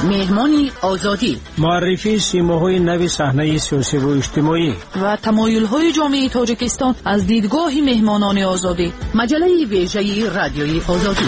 مهمانی آزادی، معرفی سیماهای نو صحنه سیاسی و اجتماعی و تمایل‌های جامعه تاجیکستان از دیدگاه مهمانان آزادی. مجله ویژه رادیوی آزادی.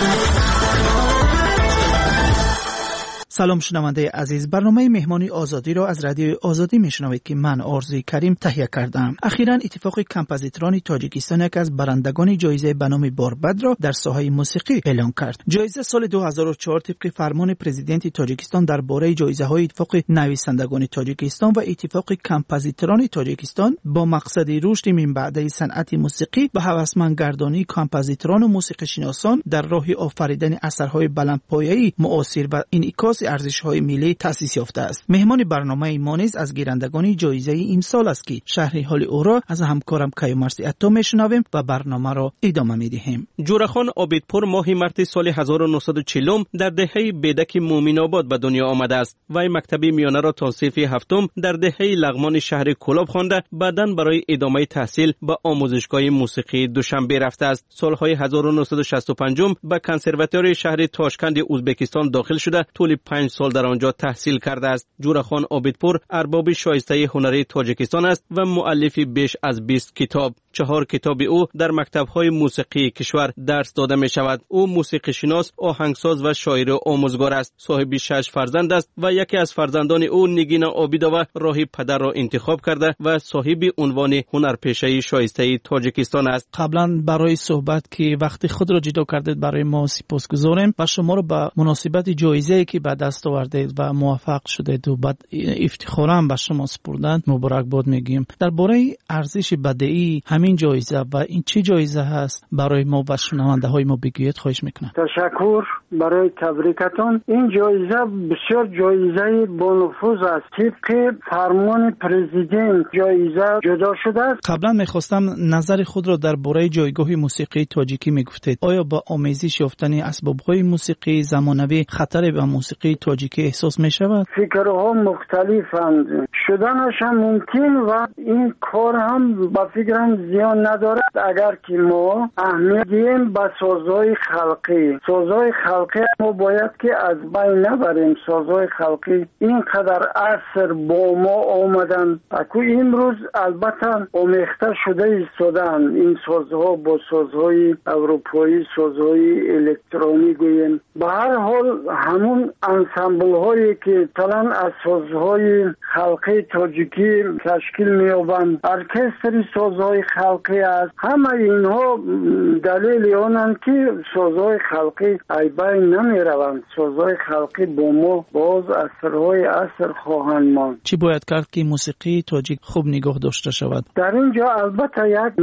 سلام شنونده عزیز، برنامه مهمانی آزادی را از رادیو آزادی میشنوید که من آرزوی کریم تهیه کردم. اخیراً اتفاق کمپوزیتوران تاجیکستان یک از برندگان جایزه به نام باربد را در ساحه موسیقی اعلام کرد. جایزه سال 2004 طبق فرمان پرزیدنت تاجیکستان درباره جایزه‌های اتفاق نویسندگان تاجیکستان و اتفاق کمپوزیتوران تاجیکستان با مقصد رشد من بعد صنعت موسیقی و هوسمندگردانی کمپوزیتوران و موسیقی‌شناسان در راه آفریدن اثرهای بلندپایه‌ای معاصر و انعکاس ارزش‌های ملی تأسیس یافته است. مهمان برنامه ما نیز از گیرندگان جایزه این سال است که شرح حال او را از همکارم کیومرث عطا میشنویم و برنامه را ادامه میدهیم. جورخان عابدپور ماه مارس سال 1940 در دهه بیدک مومن‌آباد به دنیا آمده است. وی مکتب میانه را تا صف هفتم در دهه لغمان شهر کلاب خوانده، بعداً برای ادامه تحصیل به آموزشگاه موسیقی دوشنبه رفته است. سالهای 1965 به کنسرواتوری شهر تاشکند ازبکستان داخل شده، طول 5 سال در آنجا تحصیل کرده است. جورخان عابدپور ارباب شایسته هنری تاجیکستان است و مؤلف بیش از 20 کتاب. 4 کتاب او در مکتب‌های موسیقی کشور درس داده می شود. او موسیقی شناس، آهنگساز و شاعر آموزگار است. صاحب 6 فرزند است و یکی از فرزندان او نگین عابدوه راه پدر را انتخاب کرده و صاحب عنوان هنرپیشه شایسته تاجیکستان است. قبلا برای صحبت که وقتی خود را جدا کردید برای ما سپاسگزاریم و شما را به مناسبت جایزه‌ای که به دست آوردید و موفق شدید و بعد افتخارا به شما سپردند مبارکباد میگیم. درباره ارزش بدیعی همین جایزه و این چه جایزه هست برای ما و شنونده های ما بگویید خواهش میکنم. تشکر برای تبریکتون. این جایزه بسیار جایزه با نفوذ است. طبق فرمان پرزیدنت جایزه جدا شده است. قبلا میخواستم نظر خود را درباره جایگاه موسیقی تاجیکی میگفتید. آیا با آمیزش یافتن اسباب‌های موسیقی زمانوی خطر به موسیقی تاجیکی احساس می شود؟ فکرها مختلفند، شدنش هم ممکن و این کار هم با فکرم زیان ندارد اگر که ما اهمیت دهیم به سازهای خلقی. سازهای خلقی ما باید که از بین نبریم. سازهای خلقی اینقدر عصر با ما آمدن اکو امروز البته آمیخته شده ایستادن این سازها با سازهای اروپایی، سازهای الکترونی گوییم. به هر حال همون انسامبل هایی که طبعا از سازهای خلقی تاجیکی تشکیل می‌یابند، ارکستر سازهای خلقی است. همه اینها دلیل آنند که سازهای خلقی ای بین نمی‌روند. سازهای خلقی با ما باز اثرهای عصر خواهند ماند. چی باید کرد که موسیقی تاجیک خوب نگاه داشته شود؟ در اینجا البته یک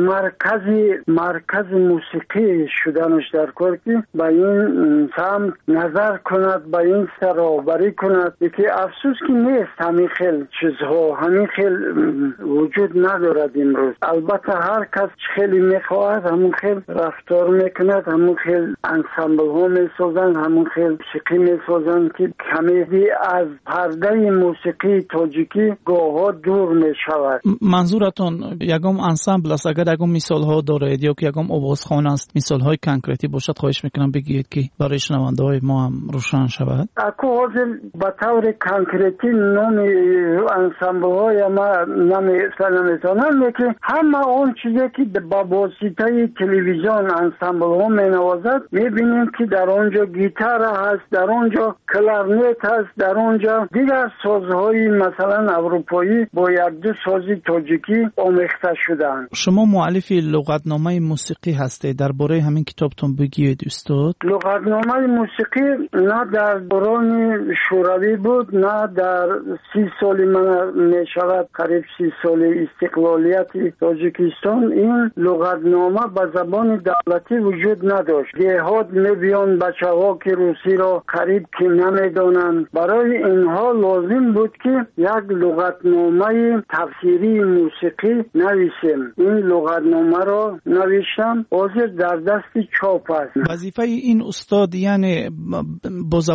مرکز موسیقی شدنش در کار که به این سمت نظر کند، به این سرآوری کند که افسوس که نیست. همین خیل چیزها همین خیل وجود ندارد امروز. البته هر کس خیلی میخواهد همون خیل رفتار میکند، همون خیل انسامبل ها میسازند، همون خیل موسیقی میسازند که کمی از پرده موسیقی تاجیکی گاهها دور میشود. منظورتون یگام انسامبل است؟ اگر یگام مثال ها دارید یا که یگام آوازخوان است، مثال های کنکریتی باشد خواهش میکنم بگید که برای شنونده های ما هم روشن شود. اکو حاضر به طور کنکریتی نام انسامبل های ما نمیتونم که همه اون چیزی که با واسطه تلویزیون انسامبل ها مینوازد میبینیم که در اونجا گیتار هست، در اونجا کلارنت هست، در اونجا دیگر سازهای مثلا اروپایی با یک دو سازی تاجیکی آمیخته شدن. شما مؤلف لغتنامه موسیقی هستید، درباره همین کتابتون بگید استاد. لغتنامه موسیقی نه در دوران شوروی بود نه در 30 سال من میشود قریب 30 سال استقلالیت تاجیکستان این لغتنامه به زبان دولتی وجود نداشت. دهات میبیان بچه ها که روسی را قریب که نمیدانند، برای اینها لازم بود که یک لغتنامه تفسیری موسیقی نویسیم. این لغتنامه را نوشتم، حاضر در دست چاپ است. وظیفه این استاد یعنی با زبان تاجیکی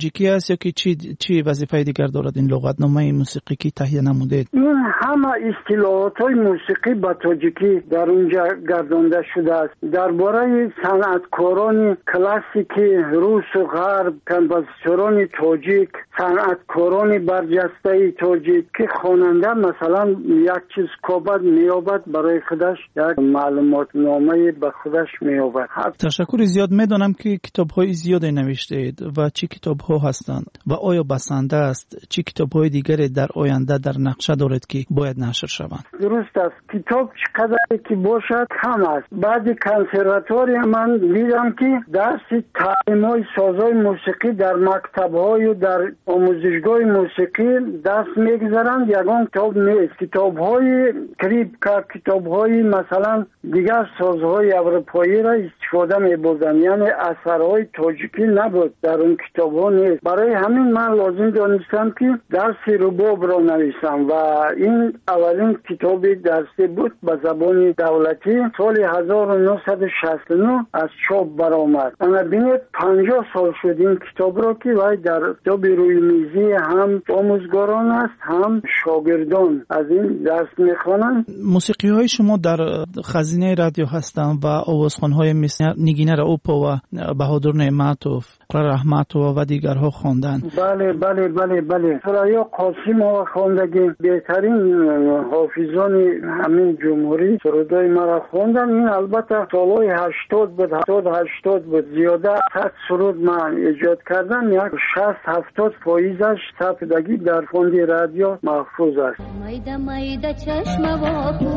تاجیکی است یا که چی وظیفه دیگر دارد این لغتنامه موسیقی که تهیه نموده؟ این همه اصطلاحات موسیقی با تاجیکی در اونجا گردانده شده است. درباره صنعتکاران کلاسیکی روس و غرب، کمپوزیتوران تاجیک، صنعتکاران برجسته تاجیک که خواننده مثلا یک چیز کابد میابد برای خودش یک معلومات نامه به خودش میابد. تشکر زیاد. میدانم که کتاب‌های زیادی نوشتید و چی کتاب‌ها هستند و آیا بسنده است چی کتاب‌های دیگری در آینده در نقشه دارد که باید نشر شوند؟ درست است. کتاب چقدر که باشد کم است. بعد کنسرواتوری من دیدم که درس تعلیم‌های سازهای موسیقی در مکتب‌های و در آموزشگاه موسیقی دست می‌گذارند. یگان کتاب نیست. کتاب‌های کریپکا، کتاب‌های مثلا دیگر سازهای اروپایی را استفاده می‌بردند، یعنی اثرهای تاجیکی نبود در اون کتاب‌ها نیست. برای همین من لازم دانستم که درس رباب را نویسم و این اولین کتاب درسی بود به زبان دولتی. سال 1969 از چاپ برآمد. انا بینید 50 سال شد این کتاب را که وای در کتاب روی میزی هم آموزگاران است هم شاگردان از این درس میخوانند. موسیقی های شما در خزینه رادیو هستند و آوازخوان‌های مثل نگینه رؤوپا و بهادر نعمتوف، قرار رحمتوف و دیگرها خواندن. بله بله بله بله. سرایا قاسم‌ها خواندگی بهترین حافظان همین جمهوری سرودای مرا خواندن. این البته سالهای 80 بود، 80 بود. زیاده 100 سرود من ایجاد کردم. یک 60-70% ثبتگی در فوند رادیو محفوظ است. مایده مایده چشم واکو،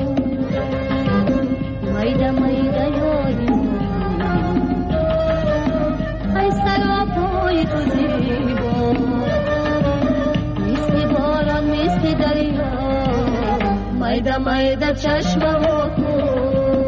مایده مایده یادی، ای سراپای تو زیبا، مثل باران مثل دریا، مایده مایده چشم واکو.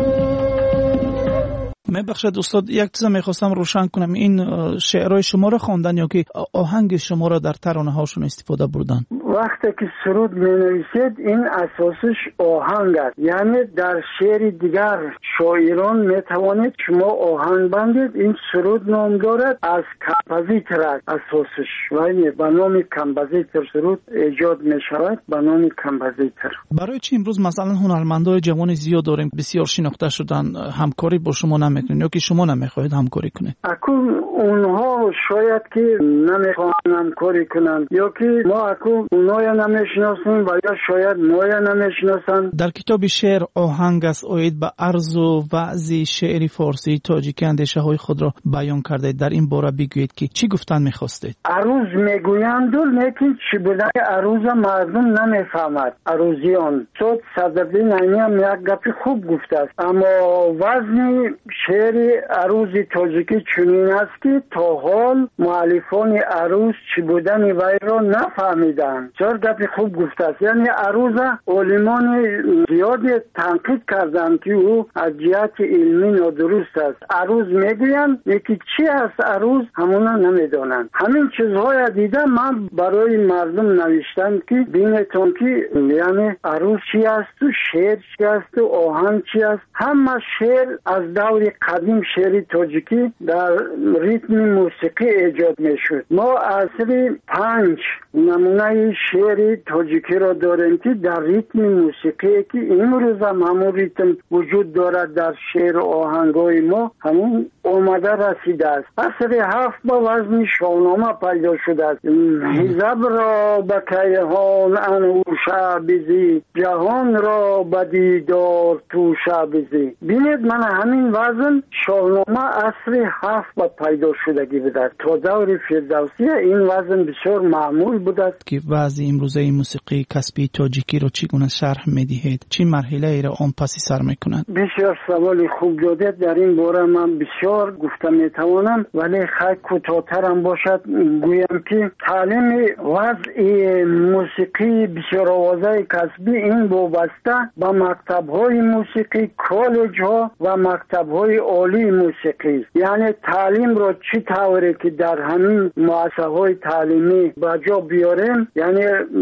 بخشید استاد، یک چیز میخواستم روشن کنم. این شعرهای شما را خواندن یا که آهنگ شما را در ترانه هاشون استفاده بردن؟ وقتی که سرود می نویسید این اساسش آهنگ است. یعنی در شعر دیگر شاعران می توانید شما آهنگ بندید. این سرود نام دارد از کمپوزیتر است اساسش. یعنی به نام کمپوزیتر سرود ایجاد می شود به نام کمپوزیتر. برای چی امروز مثلا هنرمندای جوان زیاد داریم بسیار شناخته شدن همکاری با شما نمیکنین یا که شما نمیخواهید همکاری کنید؟ اکنون اونها شاید که نمیخوان همکاری کنند یا که ما اکنون اونها نمیشناسیم و یا شاید ما نمیشناسن. در کتاب شعر آهنگ است اوید به عرض و وعظ شعری فارسی تاجیکی اندیشه های خود را بیان کرده. در این باره بگویید که چی گفتن میخواستید؟ عروض میگویند لیکن چی بوده عروض مردم نمیفهمد. عروضیان صد صدردین هم یک گپی خوب گفته است، اما وزن شعر عروض تاجیکی چنین است که تا حال مؤلفان عروض چی بودن وی را نفهمیدند. چرا گپی خوب گفته است. یعنی عروض علمان زیادی تنقید کردند که او از جهت علمی نادرست است. عروض میگویند یکی چی است عروض همونا نمیدانند. همین چیزهای دیده من برای مردم نوشتم که بینتون که یعنی عروض چی است و شعر چی است و آهنگ چی است. همه شعر از دور قدیم شعر تاجیکی در ریتم موسیقی ایجاد میشد. ما اصلی 5 نمونه شعر تاجیکی را داریم که در ریتم موسیقی که امروز هم همون ریتم وجود دارد در شعر و آهنگای ما همون آمده رسیده است. اصلی 7 با وزن شاهنامه پیدا شده است. حزب را به کیهان انوشه بزی، جهان را به دیدار توشه بزی. بینید من همین وزن شاهنامه اصلی 7 با پیدا شدگی بوده. تا دور فردوسی این وزن بسیار معمول بوده که وضع امروزه موسیقی کسبی تاجیکی رو چگونه شرح میدهید؟ چی مرحله ای را آن پسی سر میکنند؟ بسیار سوال خوب دادید. در این باره من بسیار گفتم میتوانم ولی خیلی کوتاه‌ترم باشد گویم که تعلیم وضع موسیقی بسیار آوازه کسبی این وابسته به مکتب‌های موسیقی، کالج‌ها و مکتب‌های عالی موسیقی. یعنی تعلیم را چی طوری که در همین مؤسسه‌های تعلیمی به جا بیاریم، یعنی یعنی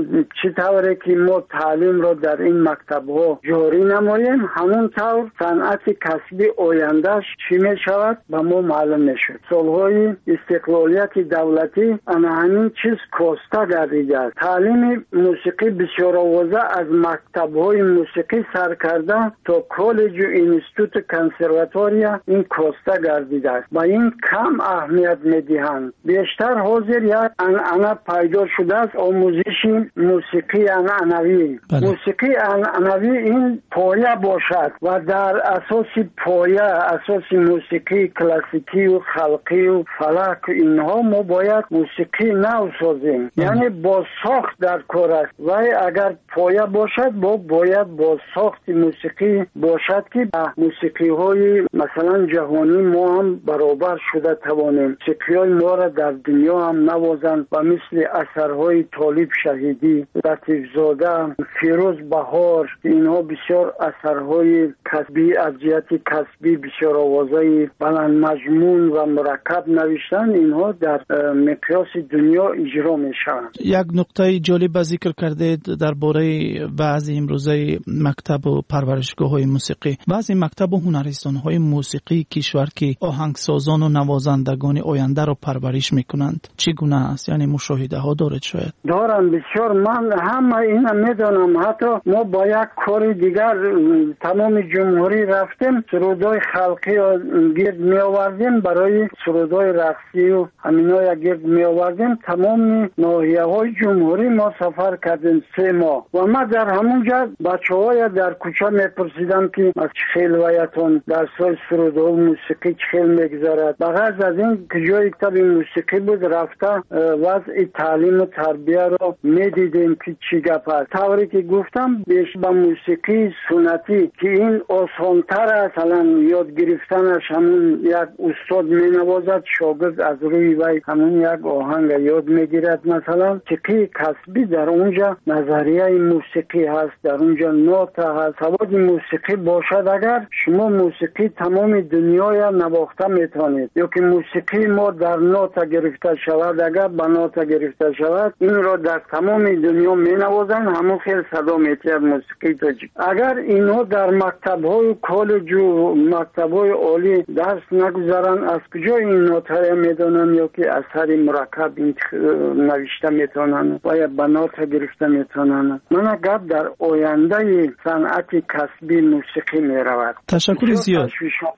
چطوره که ما تعلیم رو در این مکتب ها جاری نماییم، همون طور صنعت کسبی آیندهش چی می شود به ما معلوم نشد. سالهای استقلالیت دولتی همین چیز کاسته گردیده است. تعلیم موسیقی بسیار آوازه از مکتب های موسیقی سر کرده تا کالج و اینستیتوت کنسرواتوریا این کاسته گردیده است. با این کم اهمیت میدهند. بیشتر حاضر یک انعنه پیدا شده است، آموزش موسیقی انعنوی. موسیقی انعنوی این پایه باشد و در اساس پایه، اساس موسیقی کلاسیکی و خلقی و فلک اینها ما باید موسیقی نو سازیم. یعنی با ساخت در کار است و اگر پایه باشد باید با ساخت موسیقی باشد که موسیقی های مثلا جهانی ما هم برابر شده توانیم. موسیقی های ما را در دنیا هم نوازند و مثل اثرهای طالب شهیدی، لطیف زاده، فیروز بهار، اینها بسیار اثرهای کسبی از جهت کسبی بسیار آوازهای بلند مضمون و مرکب نوشتن، اینها در مقیاس دنیا اجرا میشوند. یک نکته جالب ذکر کردید درباره بعضی امروزه مکتب و پرورشگاه های موسیقی. بعضی مکتب و هنرستان های موسیقی کشور که آهنگسازان و نوازندگان آینده را پرورش میکنند چگونه است؟ یعنی مشاهده ها دارد؟ شاید دارم بسیار. من همه اینا میدانم. حتی ما با یک کار دیگر تمام جمهوری رفتیم، سرودای خلقی را گرد می آوردیم، برای سرودای رقصی و همینا گرد می آوردیم. تمام ناحیه های جمهوری ما سفر کردیم 3 ماه و ما در همونجا بچه‌ها در کوچه میپرسیدم که از چه خیل وایتون در سال سرودای موسیقی چه خیل میگذارد. بغض از این که جای کتاب موسیقی بود رفته وضع تعلیم و تربیه رو میدیدیم که چی گپ است. طوری که گفتم بیش با موسیقی سنتی که این آسان‌تر است، الان یاد گرفتنش همون یک استاد مینوازد، شاگرد از روی وی همون یک آهنگ یاد میگیرد. مثلا موسیقی کسبی در اونجا نظریه موسیقی هست، در اونجا نوت هست. سواد موسیقی باشد اگر شما موسیقی تمام دنیا نواخته میتونید، یا که موسیقی ما در نوت گرفته شود، اگر به نوت گرفته شود این را در تمام دنیا مینوازن، همون خیلی صدا میتید موسیقی تاجیک. اگر اینها در مکتب‌های کالج و مکتب‌های عالی درس نگذارن از کجا این نوت‌ها میدونن یا که اثر مرکب این نوشته میتونن و یا به نوت گرفته میتونن؟ من گپ در آینده صنعت کسبی موسیقی میرود. تشکر زیاد.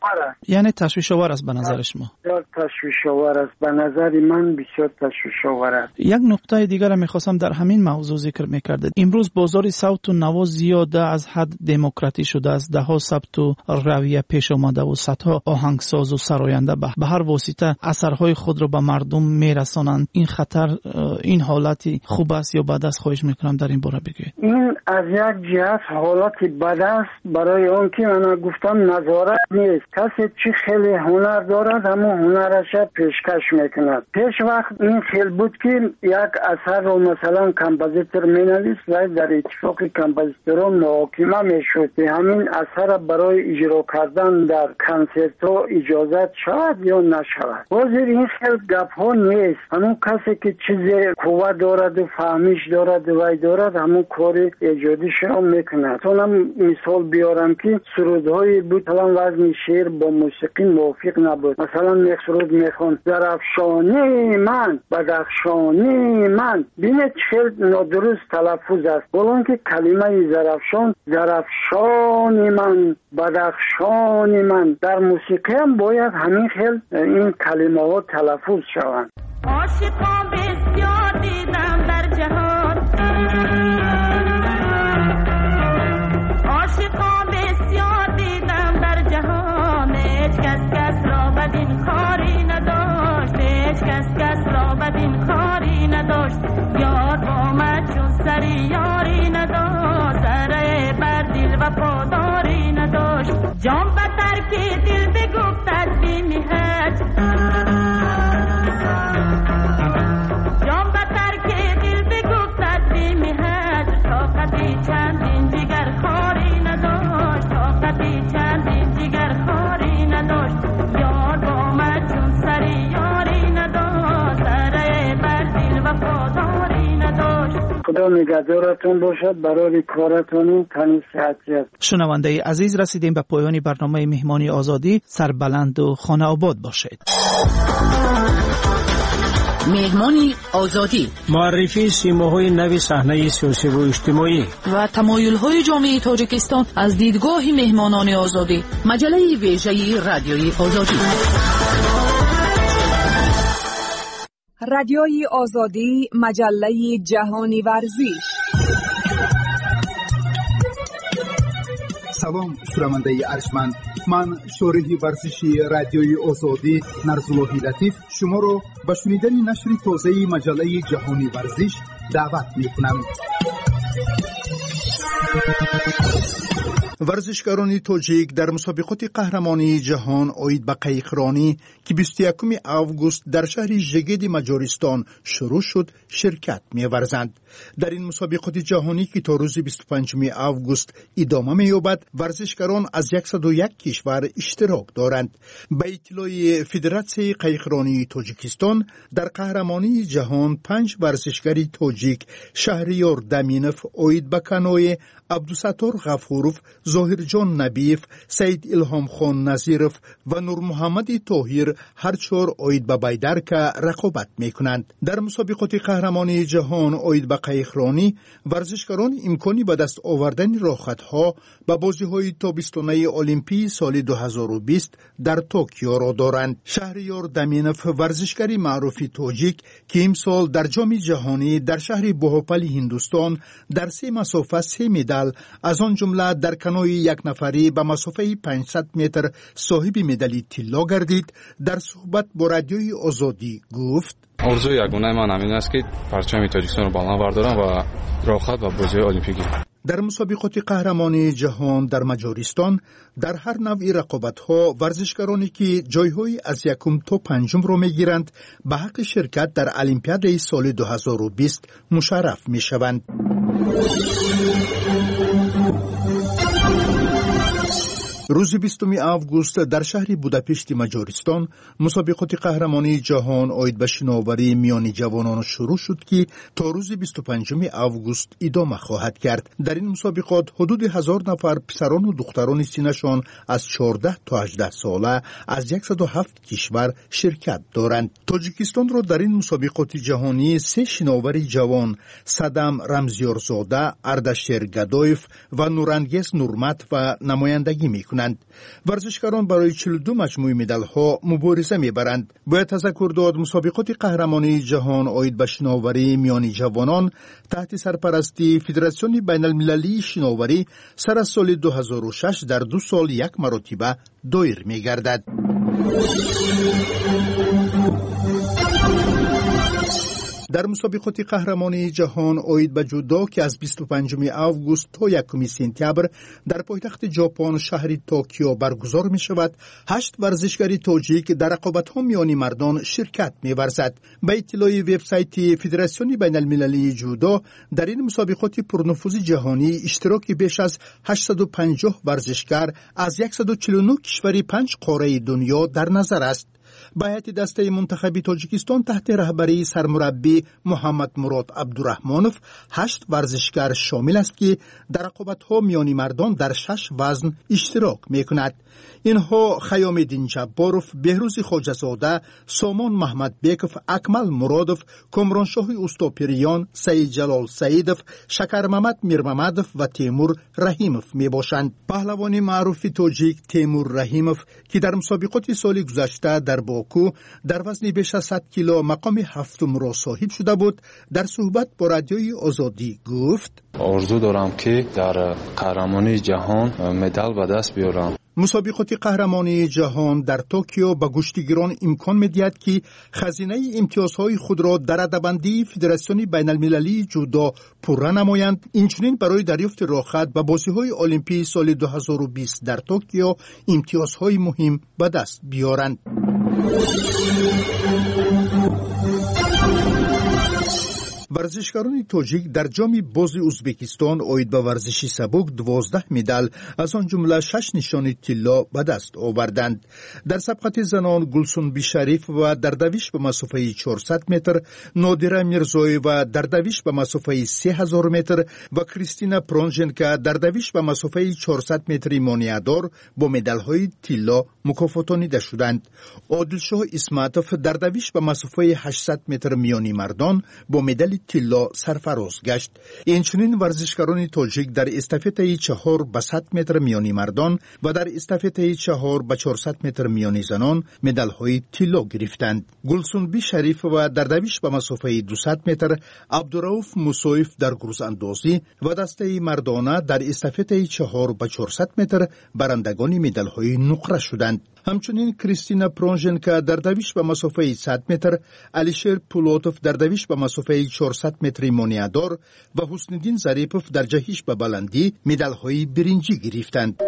یعنی تشویش‌آور است به نظر شما؟ بسیار تشویش‌آور است به نظر من، بسیار تشویش‌آور است. یک نکته دیگر میخواستم در همین موضوع ذکر میکردید. امروز بازار صوت و نواز زیاده از حد دموکراتی شده است. دهها ثبت و رویه پیش آمده و صدها آهنگساز و سراینده به هر واسطه اثرهای خود را به مردم میرسانند. این خطر، این حالتی خوب است یا بد است؟ خواهش میکنم در این باره بگویید. این از یک جهت حالتی بد است، برای اون که من گفتم نظارت نیست. کسی چی خیلی هنر دارد همون هنرش پیشکش میکند. پیش وقت این خیلی بود که یک اثر رو مثلا کمپوزیتور مینویس و در اتفاق کمپوزیتوران محاکمه میشد همین اثر برای اجرا کردن در کنسرت ها اجازت شود یا نشود. حاضر این خیلی گپ ها نیست. همون کسی که چیز قوه دارد و فهمیش دارد و دارد همون کار ایجادی شما میکند. تونم مثال بیارم که سرودهای بود مثلا وزن شعر با موسیقی موافق نبود. مثلا یک سرود میخوان درفشانی من بدخشانی من، بینه چه نادرست تلفظ است. بلان که کلمه درفشانی من بدخشانی من در موسیقی هم باید همین خیل این کلمه ها تلفظ شوند. عاشقان بسیار دیدم در جهان، عاشقان بسیار دیدم در جهان، هیچ کس را بدین کاری نداشت، هیچ کس را بدین کاری نداشت. یار آمد چون سری یاری نداشت، سره بر دل و پاداری نداشت. جان بتر که دل بگفت از بی مهج، جان خدا نگهدارتون باشد، برای کارتون تنی صحتیت. شنونده عزیز، رسیدیم به پایان برنامه مهمانی آزادی. سربلند و خانه آباد باشید. مهمانی آزادی، معرفی سیماهای نو صحنه سیاسی و اجتماعی و تمایل‌های جامعه تاجیکستان از دیدگاه مهمانان آزادی. مجله ویژه رادیوی آزادی. رادیوی آزادی، مجله جهانی ورزش. سلام شنونده ارجمند، من شارح ورزشی رادیوی آزادی نرزاللهی لطیف شما را به شنیدن نشر تازه مجله جهانی ورزش دعوت می‌کنم. ورزشکاران تاجیک در مسابقات قهرمانی جهان عاید به قایقرانی که 21 آگوست در شهر ژگد مجارستان شروع شد شرکت می‌ورزند. در این مسابقات جهانی که تا روز 25 آگوست ادامه می‌یابد، ورزشکاران از 101 کشور اشتراک دارند. به اطلاع فدراسیون قایقرانی تاجیکستان، در قهرمانی جهان 5 ورزشکار تاجیک شهریار دامینوف عاید به کانوی، عبدالستار غفوروف، ظاهر جان نبیف، سید الهام خان نظیرف و نور محمد طاهر هر چهار عاید به بیدرک رقابت میکنند. در مسابقات قهرمانی جهان عاید به قایقرانی، ورزشکاران امکانی به دست آوردن راحت‌ها به بازی‌های تابستانه المپی سال 2020 در توکیو را دارند. شهریار دامینوف، ورزشکار معروف تاجیک که امسال در جام جهانی در شهر بهوپل هندوستان در 3 مسافت 3 مدال، از آن جمله در کانوی یک نفری به مسافه 500 متر صاحب مدال طلا گردید، در صحبت با رادیوی آزادی گفت: آرزوی یگانه من همین است که پرچم تاجیکستان را بالا بردارم و راحت و بازی المپیکی. در مسابقات قهرمانی جهان در مجارستان در هر نوع رقابت‌ها ورزشکارانی که جای‌های از 1 تا 5 را می‌گیرند به حق شرکت در المپیاد سال 2020 مشرف می‌شوند. روز 20 آگوست در شهر بوداپشت مجارستان مسابقات قهرمانی جهان عاید به شناوری میان جوانان شروع شد که تا روز 25 آگوست ادامه خواهد کرد. در این مسابقات حدود 1000 نفر پسران و دختران سنشان از 14 تا 18 ساله از 107 کشور شرکت دارند. تاجیکستان را در این مسابقات جهانی 3 شناور جوان صدام رمزیارزاده، اردشیر گدایف و نورانگیز نورمت و نمایندگی می‌کنند. ورزشکاران برای 42 مجموعه مدال ها مبارزه میبرند. باید تذکر داد مسابقات قهرمانی جهان عاید به شناوری میان جوانان تحت سرپرستی فدراسیون بین المللی شناوری سر از سال 2006 در 2 سال 1 مرتبه دایر میگردد. در مسابقات قهرمانی جهان عاید به جودو که از 25 آگوست تا 1 سپتامبر در پایتخت ژاپن شهر توکیو برگزار می شود، 8 ورزشکار تاجیک در رقابت‌ها میان مردان شرکت می‌ورزد. به اطلاع وبسایت فدراسیون بین المللی جودو، در این مسابقات پرنفوذ جهانی اشتراک بیش از 850 ورزشکار از 149 کشور 5 قاره دنیا در نظر است. به هیئت دسته منتخب تاجیکستان تحت رهبری سرمربی محمد مراد عبدالرحمانوف 8 ورزشکار شامل است که در رقابت‌ها میان مردان در 6 وزن اشتراک می‌کنند. اینها خیام‌الدین جباروف، بهروز خواجه‌زاده، سامان محمد بیکوف، اکمل مرادوف، کامرانشاه اوستاپریان، سید جلال سیدوف، شکر محمد میرمحمدوف و تیمور رحیموف میباشند. پهلوان معروف تاجیک تیمور رحیموف که در مسابقات سال گذشته در باکو در وزن بیش از 100 کیلو مقام 7 را صاحب شده بود، در صحبت با رادیوی آزادی گفت: آرزو دارم که در قهرمانی جهان مدال به دست بیارم. مسابقات قهرمانی جهان در توکیو به گشتیگران امکان می‌دهد که خزینه امتیازهای خود را در عده‌بندی فدراسیون بین المللی جودو پوره نمایند، اینچنین برای دریافت راحت به بازی‌های المپی سال 2020 در توکیو امتیازهای مهم به دست بیارند. ورزشکاران تاجیک در جام باز ازبکستان اوید به ورزش سبک 12 مدال از آن جمله 6 نشان طلا به دست آوردند. در سبقت زنان گلسون بیشریف و در دویش به مسافه 400 متر، نادره میرزایی و در دویش به مسافه 3000 متر و کریستینا پرونژنکا در دویش به مسافه 400 متری مانیادار با مدال‌های طلا مکافاتانیده شدند. عادلشاه اسمتوف در دویش به مسافه 800 متر میانی مردان با مدال طلا سرفراز گشت. اینچنین ورزشکاران تاجیک در استافette 4 به 100 متر میانی مردان و در استافette 4 به 400 متر میانی زنان مدال‌های طلا گرفتند. گلسونبی شریف و در دویش به مسافه 200 متر، عبدالرؤوف موسویف در گروز اندازی و دسته مردانه در استافette 4 به 400 متر برندگان مدال‌های نقره شدند. همچنین کریستینا پرونژنکا در دویش به مسافه 100 متر، الیشیر پولوتوف در دویش به مسافه 400 متری مانیادار و حسن‌الدین ظریفوف در جهش به بلندی مدال‌های برنجی گرفتند.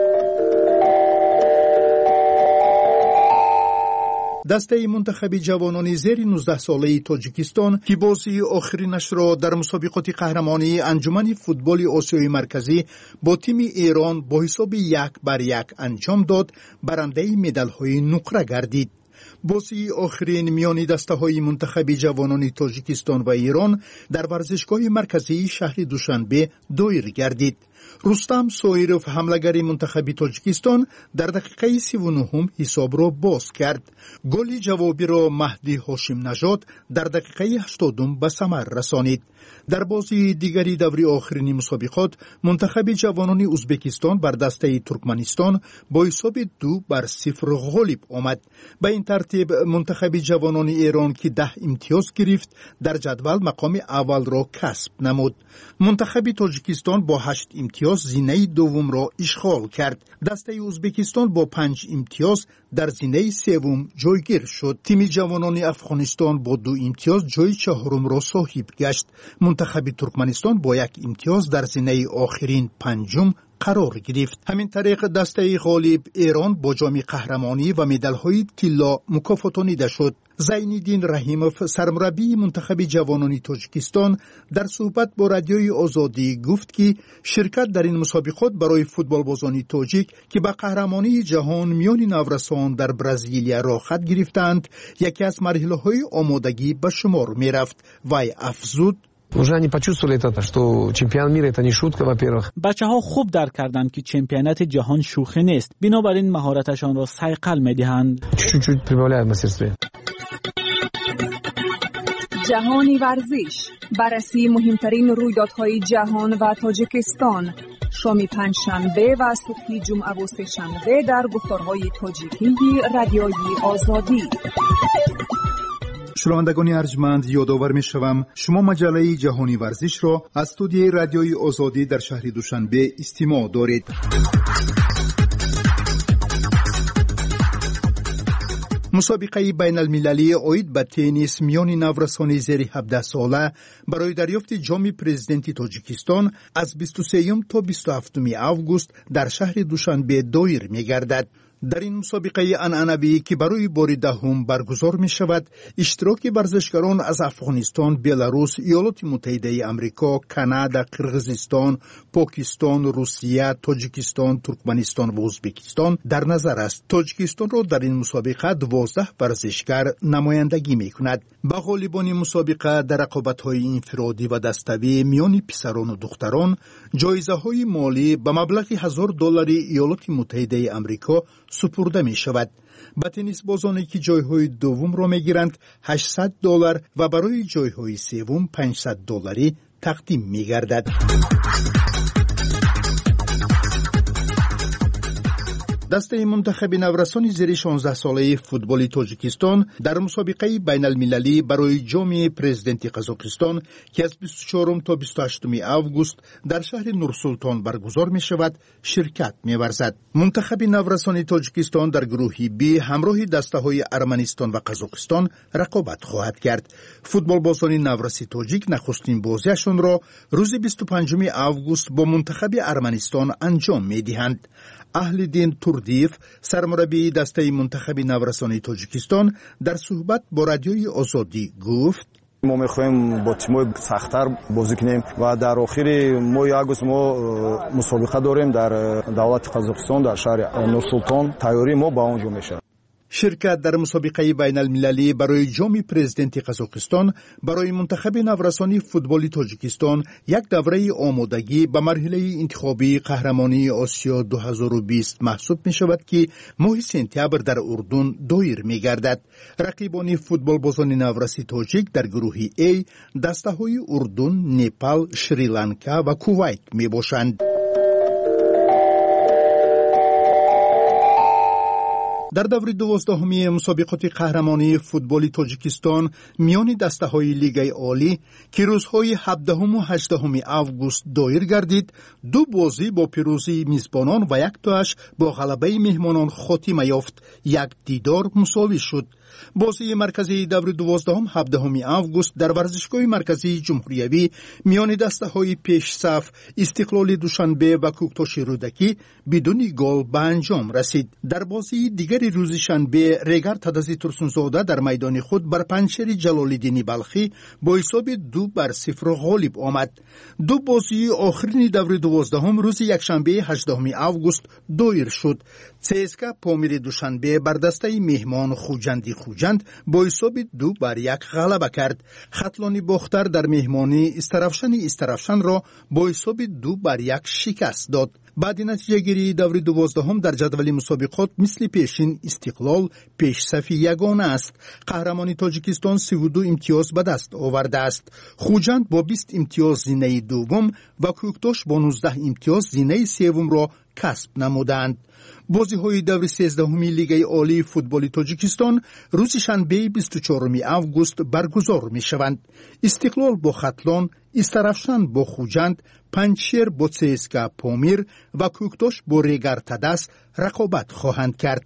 دسته منتخب جوانان زیر 19 ساله تاجیکستان که بازی آخرینش را در مسابقات قهرمانی انجمن فوتبال آسیای مرکزی با تیم ایران با حساب 1-1 انجام داد، برنده مدال‌های نقره گردید. بازی آخرین میان دسته‌های منتخب جوانان تاجیکستان و ایران در ورزشگاه مرکزی شهر دوشنبه دایر گردید. رستم سویروف حمله‌گر منتخب تاجیکستان در دقیقه 39 حساب را باز کرد. گل جوابی را مهدی هاشم نژاد در دقیقه 80 به ثمر رسانید. در بازی دیگری دوری آخرین مسابقات منتخب جوانان ازبکستان بر دسته ترکمنستان با حساب 2-0 غالب آمد. به این ترتیب منتخب جوانان ایران که 10 امتیاز گرفت در جدول مقام اول را کسب نمود. منتخب تاجیکستان با 8 امتیاز زینه دوم را اشغال کرد. دسته ازبکستان با 5 امتیاز در زینه سوم جایگیر شد. تیم جوانان افغانستان با 2 امتیاز جای چهارم را صاحب گشت. منتخب ترکمنستان با 1 امتیاز در زینه آخرین پنجم قرار گرفت. همین طریق دسته غالب ایران با جام قهرمانی و مدال‌های طلا مکافاتانیده شد. زین‌الدین رحیموف سرمربی منتخب جوانان تاجیکستان در صحبت با رادیوی آزادی گفت که شرکت در این مسابقات برای فوتبال بازان تاجیک که به قهرمانی جهان میان نورسان در برزیلیا راه خط گرفتند یکی از مرحله‌های آمادگی به شمار می‌رفت. وی افزود: уже они почувствовали это, что чемпионат мира это не шутка, во-первых. بچه‌ها خوب درک کردند که چمپیونات جهان شوخی نیست. بنابراین مهارتشان را صیقل می‌دهند. чуть-чуть прибавляют в мастерстве. جهانی ورزش، بررسی مهمترین رویدادهای جهان و تاجیکستان، شام پنجشنبه و صبح جمعه و سه‌شنبه در گفتارهای تاجیکی رادیوی آزادی. شنوندگان ارجمند، یادآور می‌شوم شما مجله جهانی ورزش را از استودیوی رادیوی آزادی در شهر دوشنبه استماع دارید. مسابقه بین المللی اوید به تنیس میان نورسان زیر 17 ساله برای دریافت جام پرزیدنتی تاجیکستان از 23 تا 27 آگوست در شهر دوشنبه دایر می‌گردد. در این مسابقه عنعنوی که برای بار دهم برگزار می شود، اشتراک ورزشکاران از افغانستان، بلاروس، ایالات متحده آمریکا، کانادا، قرقیزستان، پاکستان، روسیه، تاجیکستان، ترکمنستان و ازبکستان در نظر است. تاجیکستان را در این مسابقه 12 ورزشکار نمایندگی می کند. به غالبان مسابقه در رقابت‌های انفرادی و دسته‌ای میان پسران و دختران جایزه های مالی به مبلغ $1000 ایالات متحده آمریکا سپرده می شود. به تنیس بازانی که جایهای دوم را می گیرند $800 و برای جایهای سوم $500 تقدیم می گردد. دسته منتخب نورسان زیر 16 ساله فوتبال تاجیکستان در مسابقه بین المللی برای جام پرزیدنتی قزاقستان که از 24 تا 28 آگوست در شهر نورسلطان برگزار می شود شرکت می ورزد. منتخب نورسان تاجیکستان در گروه بی همراه دسته های ارمنستان و قزاقستان رقابت خواهد کرد. فوتبال بازان نورسی تاجیک نخستین بازیشان را روز 25 آگوست با منتخب ارمنستان انجام می دهند. اهل‌دین توردیف سرمربی دسته منتخب نورسان تاجیکستان در صحبت با رادیوی آزادی گفت: ما میخوایم با تیم‌های سخت‌تر بازی کنیم و در آخر ماه آگوست ما مسابقه داریم در دولت قزاقستان در شهر نورسولتان. تیاری ما با اونجا میشه. شرکت در مسابقه بین المللی برای جام پرزیدنت قزاقستان برای منتخب نورسانی فوتبال تاجیکستان یک دوره آمادگی به مرحله انتخابی قهرمانی آسیا 2020 محسوب می شود که ماه سپتامبر در اردن دایر می گردد. رقیبان فوتبال بازان نورسی تاجیک در گروه A دسته های اردن، نپال، شریلانکا و کویت می باشند. در دور 12 مسابقات قهرمانی فوتبال تاجیکستان میان دسته‌های لیگ عالی که روزهای 17 و 18 آگوست دایر گردید، دو بازی با پیروزی میزبانان و یک تاش با غلبه مهمانان خاتمه یافت. یک دیدار مساوی شد. بازی مرکزی دور 12-17 آگوست در ورزشگاه مرکزی جمهوریوی میان دسته‌های پیش صف استقلال دوشنبه و کوکتاش رودکی بدون گل به انجام رسید. در بازی دیگر روز شنبه ریگر تدازی ترسونزاده در میدان خود بر پنچر جلال‌الدین بلخی با حساب 2-0 غالب آمد. دو بازی آخرین دور 12 روز یکشنبه 18 آگوست دایر شد. CSKA پامیر دوشنبه بر دسته مهمان خوجند با حساب 2-1 غلبه کرد. خطلانی باختر در مهمانی استرافشان را با حساب 2-1 شکست داد. بعد نتیجه گیری دور 12 در جدول مسابقات مثل پیشین استقلال پیش صف یگانه است. قهرمانی تاجیکستان 32 امتیاز به دست آورده است. خوجند با 20 امتیاز زینه دوم و کوکتاش با 19 امتیاز زینه سوم را کسب نمودند. بازی های دور 13 لیگ عالی فوتبال تاجیکستان روز شنبه 24 آگوست برگزار می شوند. استقلال با خطلان، استرافشان با خوجند، پنچیر با CSKA پامیر و کوکتاش با ریگر تدس رقابت خواهند کرد.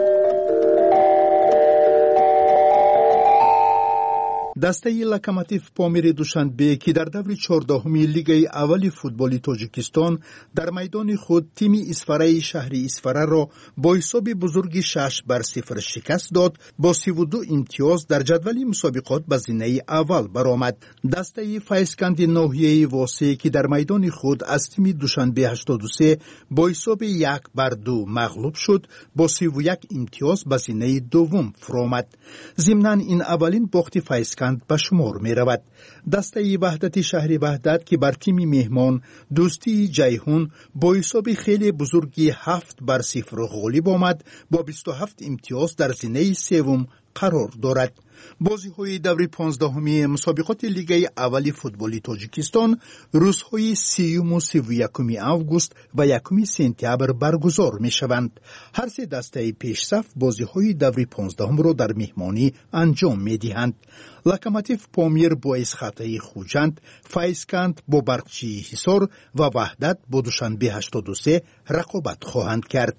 دسته لوکوموتیو پامیر دوشنبه که در دور 14 لیگ اول فوتبال تاجیکستان در میدان خود تیم اسفره شهر اسفره را با حساب بزرگ 6-0 شکست داد. با 32 امتیاز در جدول مسابقات به زینه اول برآمد. دسته فایسکند ناحیه واسه که در میدان خود از تیم دوشنبه 83 با حساب 1-2 مغلوب شد، با 31 امتیاز به زینه دوم فرآمد. ضمناً این اولین باخت فایسکند به شمار می رود. دسته وحدت شهر وحدت که بر تیم مهمان دوستی جیهون با حساب خیلی بزرگی 7-0 غالب آمد، با 27 امتیاز در زینه سوم قرار دارد. بازی های دور 15 مسابقات لیگ اولی فوتبال تاجیکستان روزهای 30 و 31 آگوست و 1 سپتامبر برگزار می شوند. هر سه دسته پیش صف بازی های دور 15 را در مهمانی انجام می دهند. لوکوموتیو پامیر با اسخطه خوجند، فایسکند با برقچی حصار و وحدت با دوشنبه 83 رقابت خواهند کرد.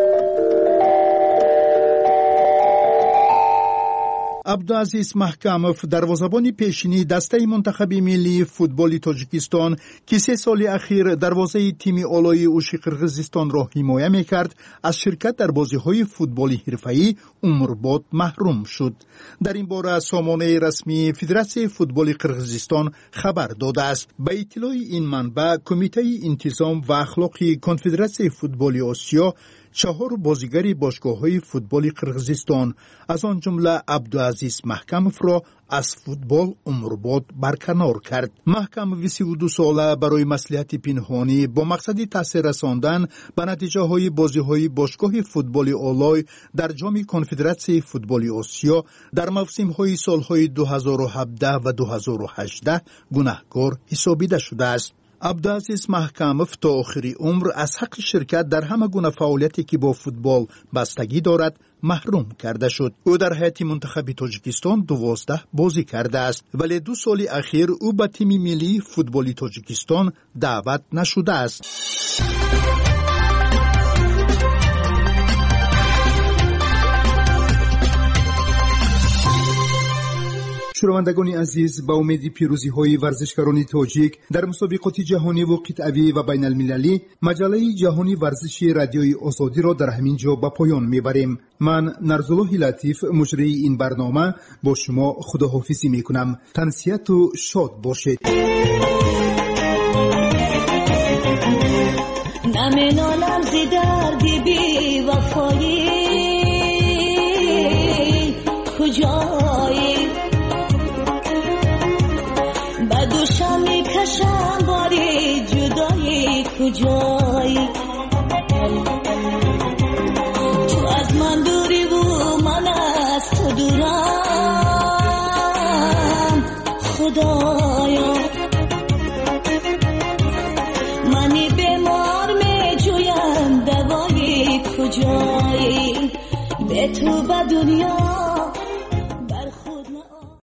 عبدالعزیز محکموف دروازه‌بان پیشینی دسته منتخب ملی فوتبال تاجیکستان که 3 سال اخیر دروازه تیم آلای اوشی قرقیزستان را حمایت می‌کرد، از شرکت در بازی‌های فوتبال حرفه‌ای عمرباد محروم شد. در این باره سامانه رسمی فدراسیون فوتبال قرقیزستان خبر داده است. به اطلاع این منبع کمیته انتظام و اخلاقی کنفدراسیون فوتبال آسیا 4 بازیگر باشگاه‌های فوتبال قرقیزستان از آن جمله عبدالعزیز محکموف را از فوتبال عمرباد برکنار کرد. محکموف 32 ساله برای مصلحت پنهانی با مقصد تاثیر رساندن به نتیجه‌های بازی‌های باشگاه فوتبال آلای در جام کنفدراسیون فوتبال آسیا در موسم‌های سال‌های 2017 و 2018 گناهکار حسابیده شده است. عبدالعزیز محکموف تا آخر عمر از حق شرکت در همه گونه فعالیتی که با فوتبال بستگی دارد محروم کرده شد. او در هیئت منتخب تاجیکستان 12 بازی کرده است، ولی 2 سال اخیر او به تیم ملی فوتبال تاجیکستان دعوت نشده است. شنوندگان عزیز، با امید پیروزی های ورزشکاران تاجیک در مسابقات جهانی و قطعی و بین المللی، مجله جهانی ورزشی رادیوی آزادی را در همین جا به پایان میبریم. من نرزالله لطیف مجری این برنامه با شما خداحافظی میکنم. تنسیت و شاد باشید. نمینالم زی دردی بی وفایی، کجایی بدوشم میکشم باری جدایی، کجایی تو از من دوری و من از تو دورم، خدایا منی بیمار میجویم دوایی، کجایی به تو به دنیا